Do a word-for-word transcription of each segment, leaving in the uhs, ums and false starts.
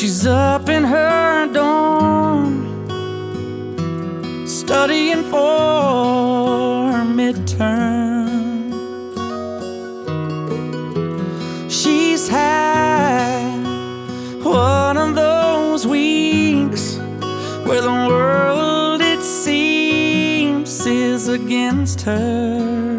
She's up in her dorm, studying for her midterm. She's had one of those weeks where the world, it seems, is against her.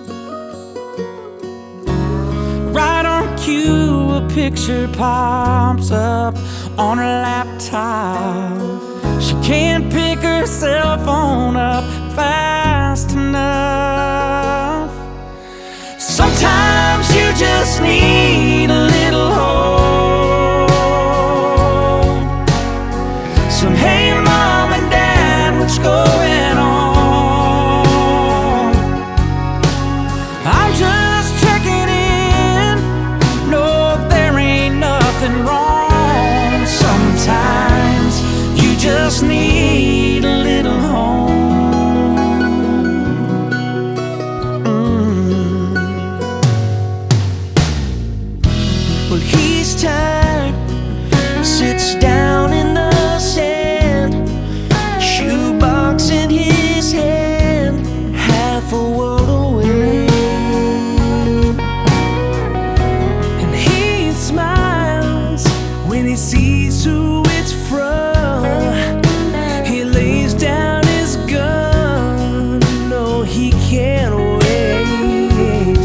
Right on cue, a picture pops up on her laptop. She can't pick her cell phone up fast enough. Sometimes you just need a little hope. Some hey mom and dad, what's going on? I'm just checking in. No, there ain't nothing wrong. Sometimes you just need a little home. Mm. Well, he's tired, sits down in the sand, shoebox in his hand, half a world away. And he smiles when he sees who it's from. He lays down his gun, no, he can't wait.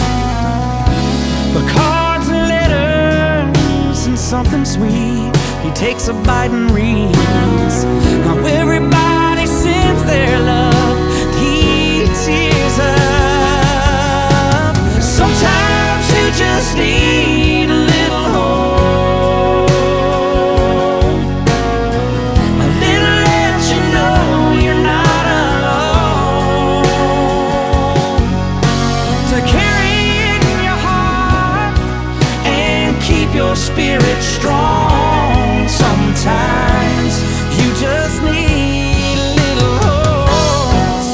But cards and letters and something sweet, he takes a bite and reads how everybody sends their love. He tears up. Sometimes you just need a little hope, a little let you know you're not alone, to carry it in your heart and keep your spirit strong. Sometimes you just need a little hope.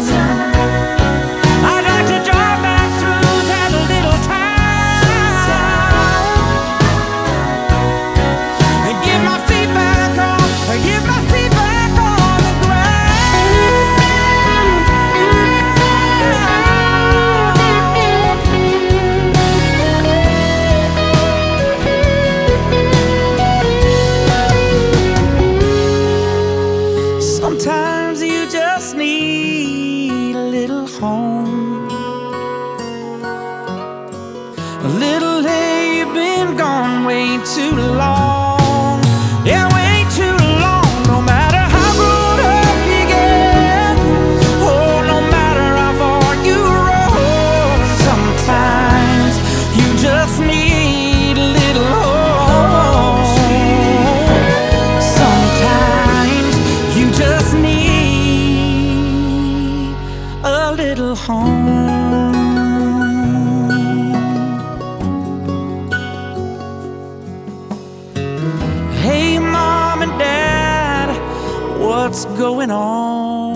I'd like to drive back through that little town and get my feet back on, get my feet back on the ground. Sometimes you just need a little home, a little hey, you've been gone way too long. Yeah, way too long. No matter how grown up you get, oh, no matter how far you roll, sometimes you just need a little hope. Sometimes you just need a little home. Hey mom and dad, what's going on?